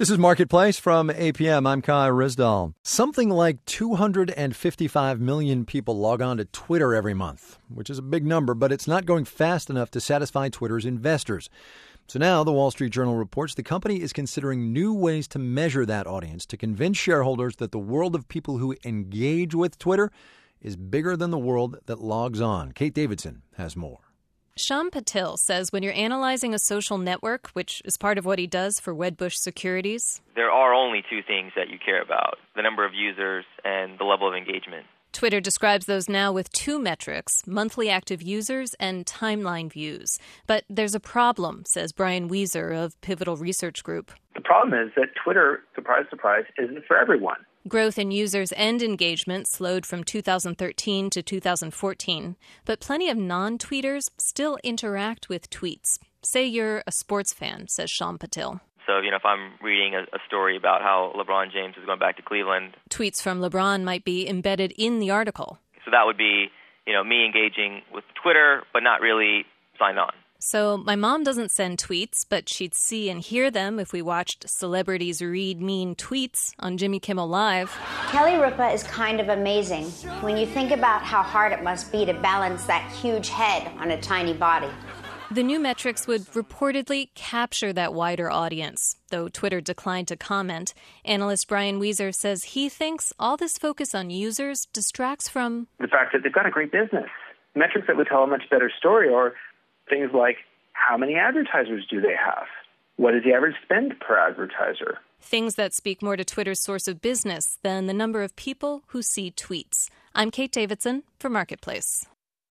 This is Marketplace from APM. I'm Kai Rizdal. Something like 255 million people log on to Twitter every month, which is a big number, but it's not going fast enough to satisfy Twitter's investors. So now the Wall Street Journal reports the company is considering new ways to measure that audience to convince shareholders that the world of people who engage with Twitter is bigger than the world that logs on. Kate Davidson has more. Shyam Patil says when you're analyzing a social network, which is part of what he does for Wedbush Securities, there are only two things that you care about: the number of users and the level of engagement. Twitter describes those now with two metrics, monthly active users and timeline views. But there's a problem, says Brian Wieser of Pivotal Research Group. The problem is that Twitter, surprise, surprise, isn't for everyone. Growth in users and engagement slowed from 2013 to 2014, but plenty of non-tweeters still interact with tweets. Say you're a sports fan, says Shyam Patil. So, if I'm reading a story about how LeBron James is going back to Cleveland, tweets from LeBron might be embedded in the article. So that would be, me engaging with Twitter, but not really signed on. So my mom doesn't send tweets, but she'd see and hear them if we watched celebrities read mean tweets on Jimmy Kimmel Live. Kelly Ripa is kind of amazing when you think about how hard it must be to balance that huge head on a tiny body. The new metrics would reportedly capture that wider audience, though Twitter declined to comment. Analyst Brian Wieser says he thinks all this focus on users distracts from the fact that they've got a great business. Metrics that would tell a much better story are things like how many advertisers do they have? What is the average spend per advertiser? Things that speak more to Twitter's source of business than the number of people who see tweets. I'm Kate Davidson for Marketplace.